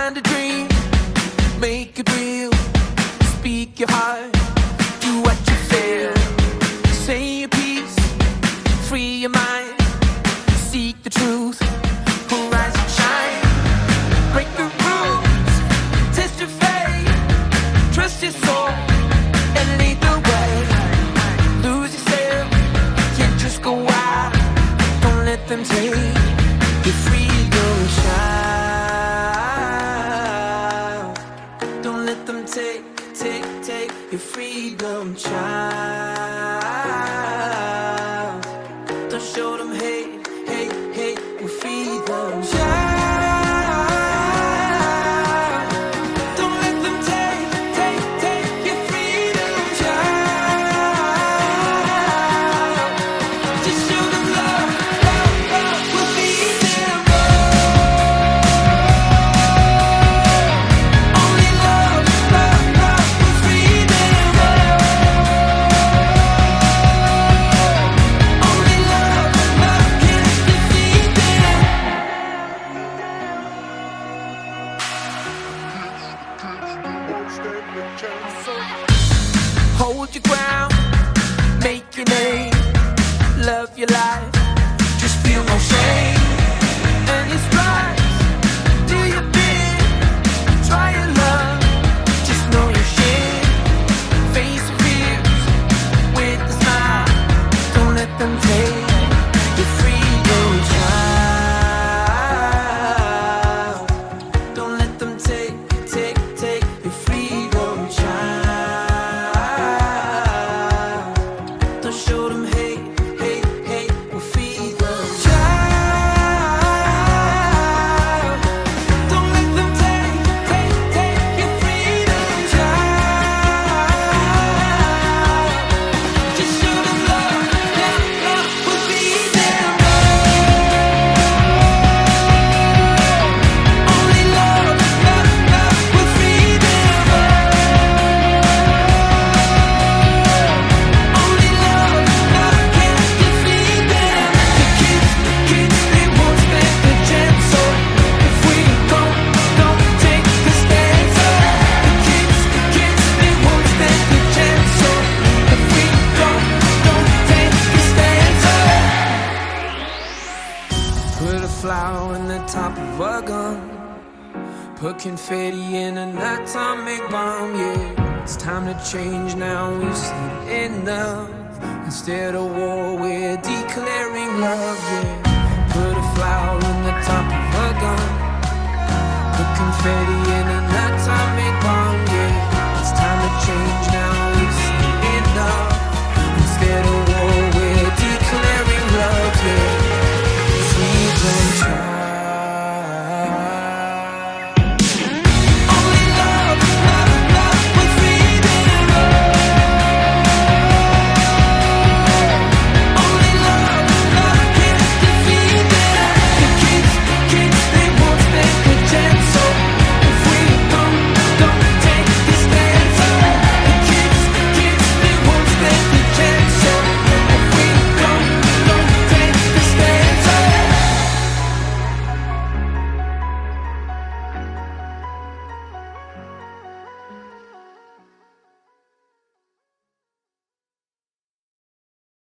Find a dream, make it real. Speak your heart, do what you feel. Say your piece, free your mind. Seek the truth, rise and shine. Break the rules, test your faith. Trust your soul and lead the way. Lose yourself, can't just go wild. Don't let them take your freedom child. Don't let them take your freedom child. Don't show them hate, your freedom child. Don't let them take your freedom child. Just show them love, will feed them. Only love will free them. Only love can defeat them. Hold your ground, make your name, love your life, just feel no shame. And it's right, do your bit, try your love, just know your shit. Face your fears with a smile, don't let them take your freedom child. Don't let them take your freedom child. Don't show them hate, will feed them child. Don't let them take your freedom child. Just show them love will feed them. Only love will free them. Only love can defeat them. The kids, they won't stand the chance. So if we don't take the stand, so the kids, they won't stand the chance. So if we don't take the stand, so put a flower in the top of a gun. Put confetti in an atomic bomb, yeah. It's time to change now, we've seen enough. Instead of war, we're declaring love, yeah. Put a flower in the top of a gun. Put confetti in an atomic bomb.